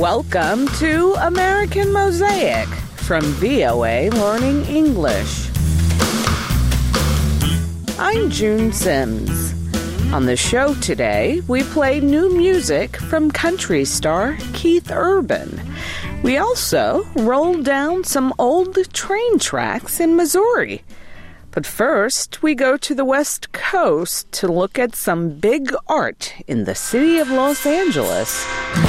Welcome to American Mosaic from VOA Learning English. I'm June Sims. On the show today, we play new music from country star Keith Urban. We also roll down some old train tracks in Missouri. But first, we go to the West Coast to look at some big art in the city of Los Angeles.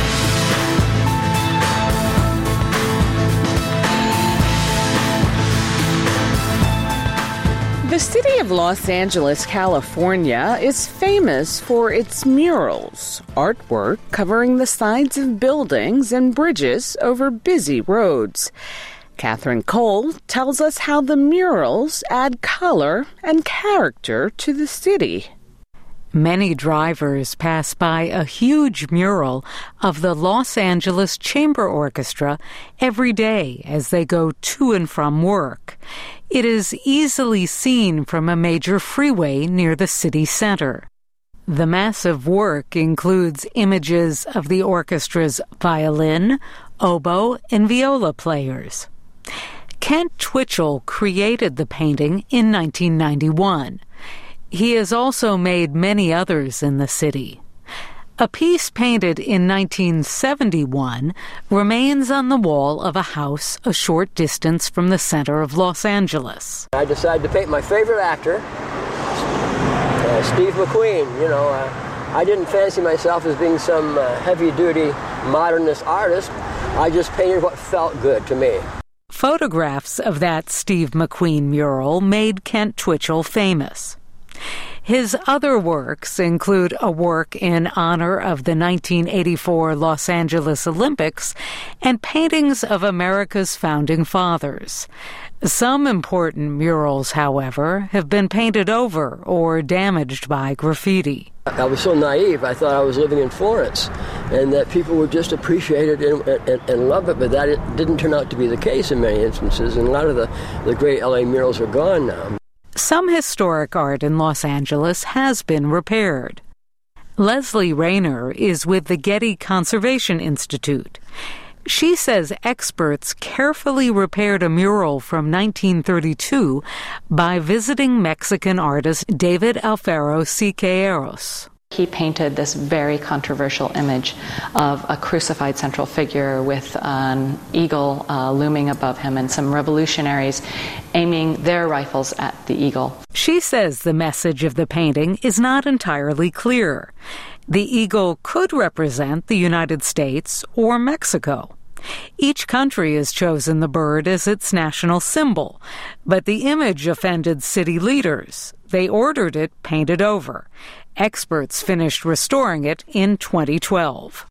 The city of Los Angeles, California, is famous for its murals, artwork covering the sides of buildings and bridges over busy roads. Catherine Cole tells us how the murals add color and character to the city. Many drivers pass by a huge mural of the Los Angeles Chamber Orchestra every day as they go to and from work. It is easily seen from a major freeway near the city center. The massive work includes images of the orchestra's violin, oboe, and viola players. Kent Twitchell created the painting in 1991. He has also made many others in the city. A piece painted in 1971 remains on the wall of a house a short distance from the center of Los Angeles. I decided to paint my favorite actor, Steve McQueen. I didn't fancy myself as being some heavy-duty modernist artist. I just painted what felt good to me. Photographs of that Steve McQueen mural made Kent Twitchell famous. His other works include a work in honor of the 1984 Los Angeles Olympics and paintings of America's founding fathers. Some important murals, however, have been painted over or damaged by graffiti. I was so naive. I thought I was living in Florence and that people would just appreciate it and love it, but that didn't turn out to be the case in many instances, and a lot of the great LA murals are gone now. Some historic art in Los Angeles has been repaired. Leslie Rayner is with the Getty Conservation Institute. She says experts carefully repaired a mural from 1932 by visiting Mexican artist David Alfaro Siqueiros. He painted this very controversial image of a crucified central figure with an eagle looming above him and some revolutionaries aiming their rifles at the eagle. She says the message of the painting is not entirely clear. The eagle could represent the United States or Mexico. Each country has chosen the bird as its national symbol, but the image offended city leaders. They ordered it painted over. Experts finished restoring it in 2012.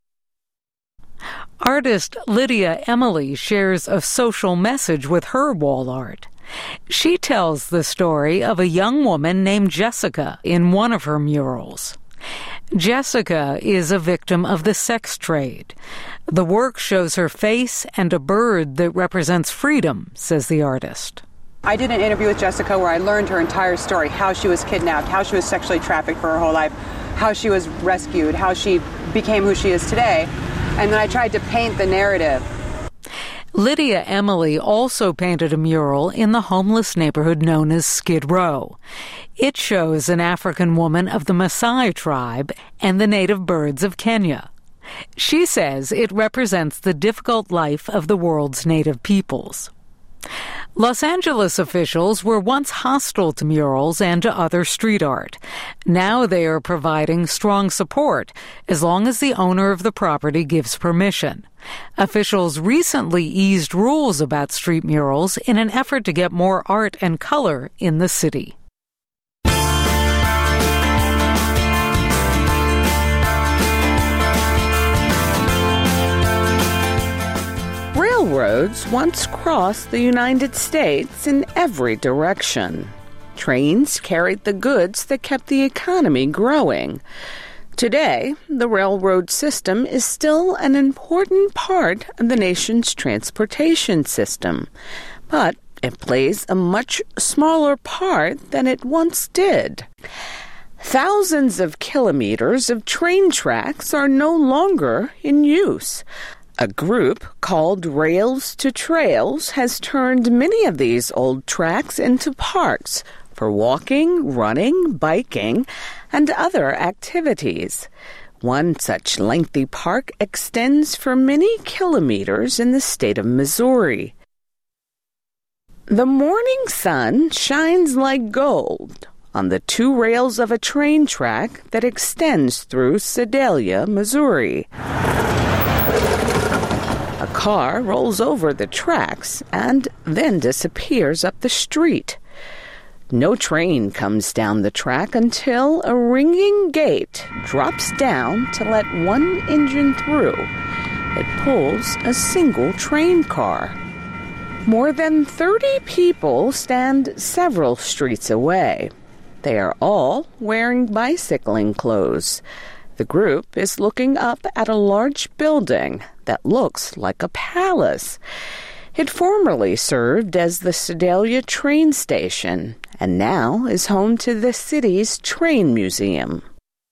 Artist Lydia Emily shares a social message with her wall art. She tells the story of a young woman named Jessica in one of her murals. Jessica is a victim of the sex trade. The work shows her face and a bird that represents freedom, says the artist. I did an interview with Jessica where I learned her entire story, how she was kidnapped, how she was sexually trafficked for her whole life, how she was rescued, how she became who she is today, and then I tried to paint the narrative. Lydia Emily also painted a mural in the homeless neighborhood known as Skid Row. It shows an African woman of the Maasai tribe and the native birds of Kenya. She says it represents the difficult life of the world's native peoples. Los Angeles officials were once hostile to murals and to other street art. Now they are providing strong support as long as the owner of the property gives permission. Officials recently eased rules about street murals in an effort to get more art and color in the city. Railroads once crossed the United States in every direction. Trains carried the goods that kept the economy growing. Today, the railroad system is still an important part of the nation's transportation system, but it plays a much smaller part than it once did. Thousands of kilometers of train tracks are no longer in use. A group called Rails to Trails has turned many of these old tracks into parks for walking, running, biking, and other activities. One such lengthy park extends for many kilometers in the state of Missouri. The morning sun shines like gold on the two rails of a train track that extends through Sedalia, Missouri. A car rolls over the tracks and then disappears up the street. No train comes down the track until a ringing gate drops down to let one engine through. It pulls a single train car. More than 30 people stand several streets away. They are all wearing bicycling clothes. The group is looking up at a large building that looks like a palace. It formerly served as the Sedalia train station and now is home to the city's train museum.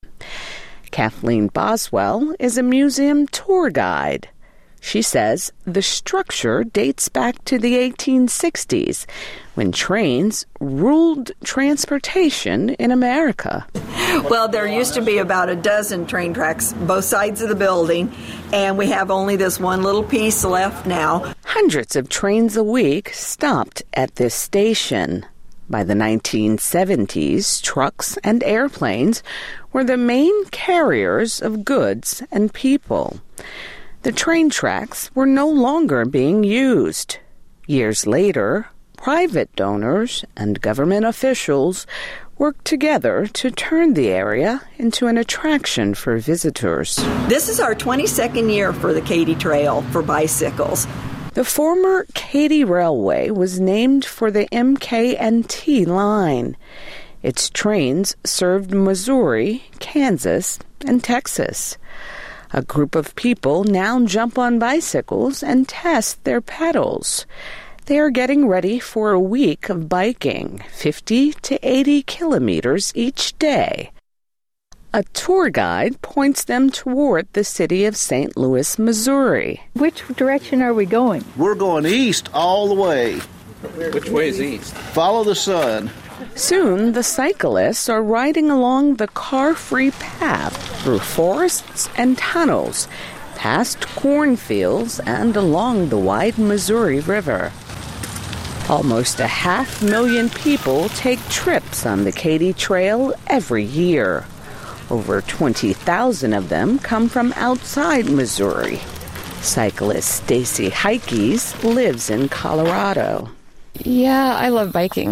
Kathleen Boswell is a museum tour guide. She says the structure dates back to the 1860s, when trains ruled transportation in America. Well, there used to be about a dozen train tracks both sides of the building, and we have only this one little piece left now. Hundreds of trains a week stopped at this station. By the 1970s, trucks and airplanes were the main carriers of goods and people. The train tracks were no longer being used. Years later, private donors and government officials worked together to turn the area into an attraction for visitors. This is our 22nd year for the Katy Trail for bicycles. The former Katy Railway was named for the MK&T line. Its trains served Missouri, Kansas, and Texas. A group of people now jump on bicycles and test their pedals. They are getting ready for a week of biking, 50 to 80 kilometers each day. A tour guide points them toward the city of St. Louis, Missouri. Which direction are we going? We're going east all the way. Which way is east? Follow the sun. Soon, the cyclists are riding along the car-free path through forests and tunnels, past cornfields, and along the wide Missouri River. Almost 500,000 people take trips on the Katy Trail every year. Over 20,000 of them come from outside Missouri. Cyclist Stacy Heikes lives in Colorado. Yeah, I love biking.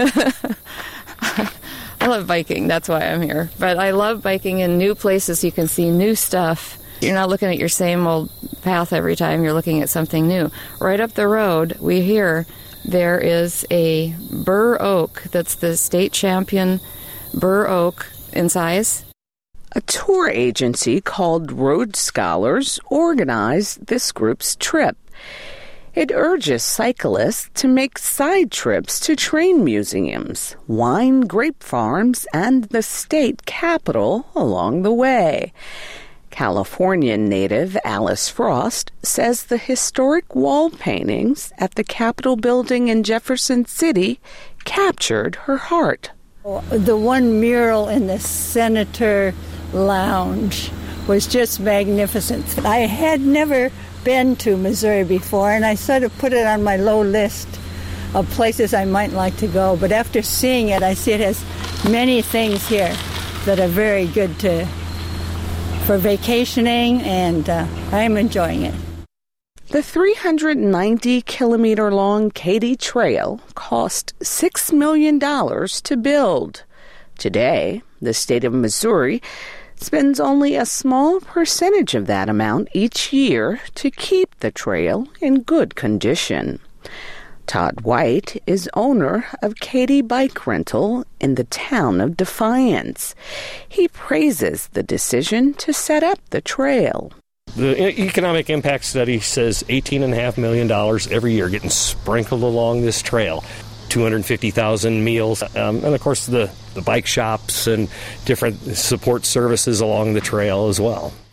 I love biking. That's why I'm here. But I love biking in new places. You can see new stuff. You're not looking at your same old path every time. You're looking at something new. Right up the road, we hear there is a bur oak that's the state champion bur oak in size. A tour agency called Road Scholars organized this group's trip. It urges cyclists to make side trips to train museums, wine grape farms, and the state capitol along the way. Californian native Alice Frost says the historic wall paintings at the Capitol building in Jefferson City captured her heart. The one mural in the Senator Lounge was just magnificent. I had never been to Missouri before, and I sort of put it on my low list of places I might like to go. But after seeing it, I see it has many things here that are very good for vacationing, and I'm enjoying it. The 390-kilometer-long Katy Trail cost $6 million to build. Today, the state of Missouri spends only a small percentage of that amount each year to keep the trail in good condition. Todd White is owner of Katy Bike Rental in the town of Defiance. He praises the decision to set up the trail. The economic impact study says $18.5 million every year getting sprinkled along this trail. 250,000 meals, and of course the bike shops and different support services along the trail as well.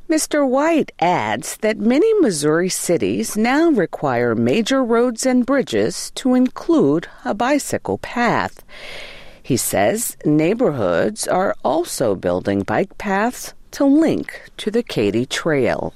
Mr. White adds that many Missouri cities now require major roads and bridges to include a bicycle path. He says neighborhoods are also building bike paths to link to the Katy Trail.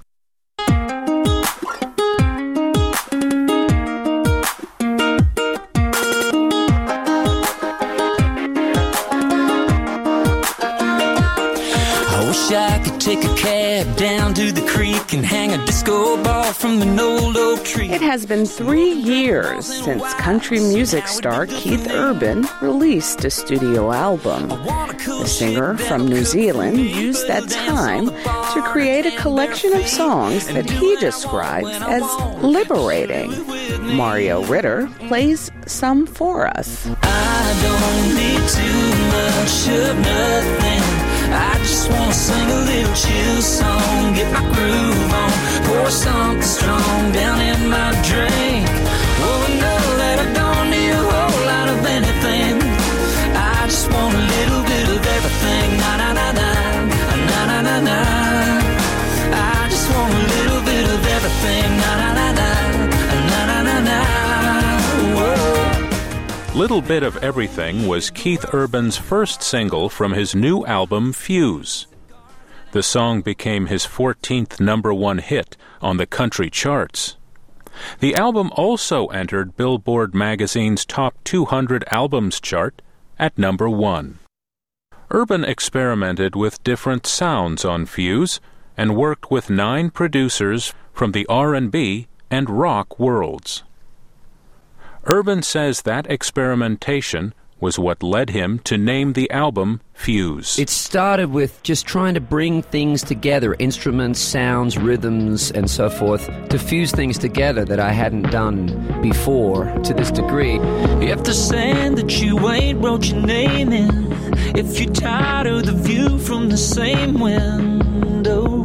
I could take a cab down to the creek and hang a disco ball from an old oak tree. It has been 3 years since country music star Keith Urban released a studio album. The singer from New Zealand used that time to create a collection of songs that he describes as liberating. Mario Ritter plays some for us. I don't need too much of nothing. I just want to sing a little chill song, get my groove on, pour something strong down in my drink. Oh, know that I don't need a whole lot of anything. I just want a little bit of everything. Na na na na, na na na na. I just want a little bit of everything. Na na na na, na na na na. Whoa. Little Bit of Everything was Keith Urban's first single from his new album, Fuse. The song became his 14th #1 hit on the country charts. The album also entered Billboard magazine's Top 200 Albums chart at #1. Urban experimented with different sounds on Fuse and worked with 9 producers from the R&B and rock worlds. Urban says that experimentation was what led him to name the album Fuse. It started with just trying to bring things together, instruments, sounds, rhythms, and so forth, to fuse things together that I hadn't done before to this degree. If the sand that you ain't wrote your name in, if you're tired of the view from the same window,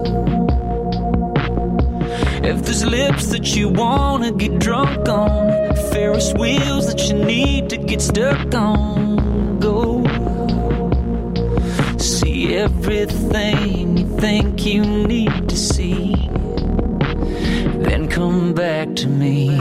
if there's lips that you wanna get drunk on, Ferris wheels that you need to get stuck on, go see everything you think you need to see, then come back to me.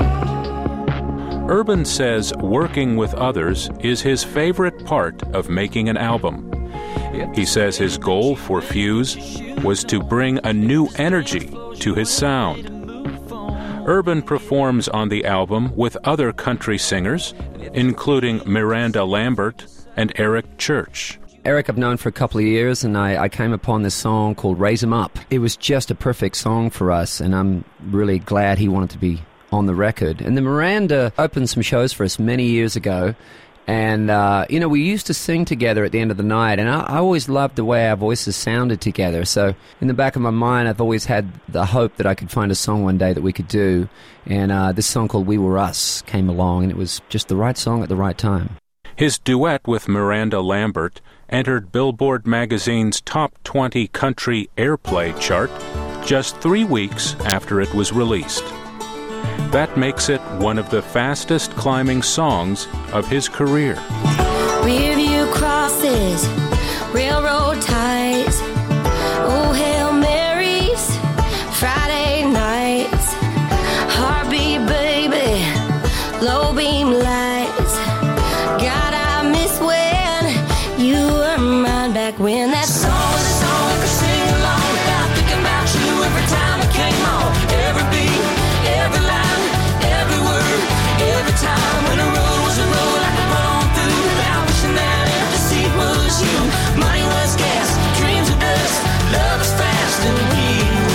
Urban says working with others is his favorite part of making an album. He says his goal for Fuse was to bring a new energy to his sound. Urban performs on the album with other country singers, including Miranda Lambert and Eric Church. Eric I've known for a couple of years, and I came upon this song called Raise 'Em Up. It was just a perfect song for us, and I'm really glad he wanted to be on the record. And then Miranda opened some shows for us many years ago, and, we used to sing together at the end of the night, and I always loved the way our voices sounded together. So in the back of my mind, I've always had the hope that I could find a song one day that we could do. And this song called We Were Us came along, and it was just the right song at the right time. His duet with Miranda Lambert entered Billboard magazine's Top 20 Country Airplay chart just 3 weeks after it was released. That makes it one of the fastest climbing songs of his career. Riverview crosses, railroad ties, oh Hail Marys, Friday nights, heartbeat baby, low beam lights. God, I miss when you were mine back when that song was a song I could sing along without thinking about you every time it came on. Every beat, every line, every word, every time when the road was a road I could run on through without wishing that every seat was you. Money was gas, dreams were dust, love was fast, and we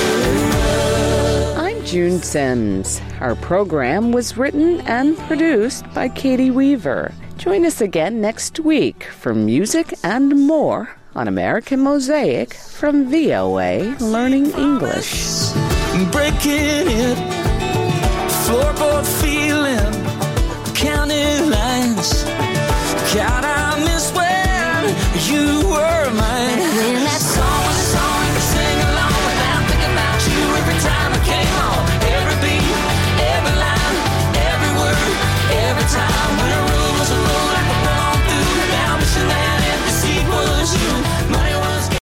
were. I'm June Sims. Our program was written and produced by Katie Weaver. Join us again next week for music and more on American Mosaic from VOA Learning English. Breaking it, floorboard feet.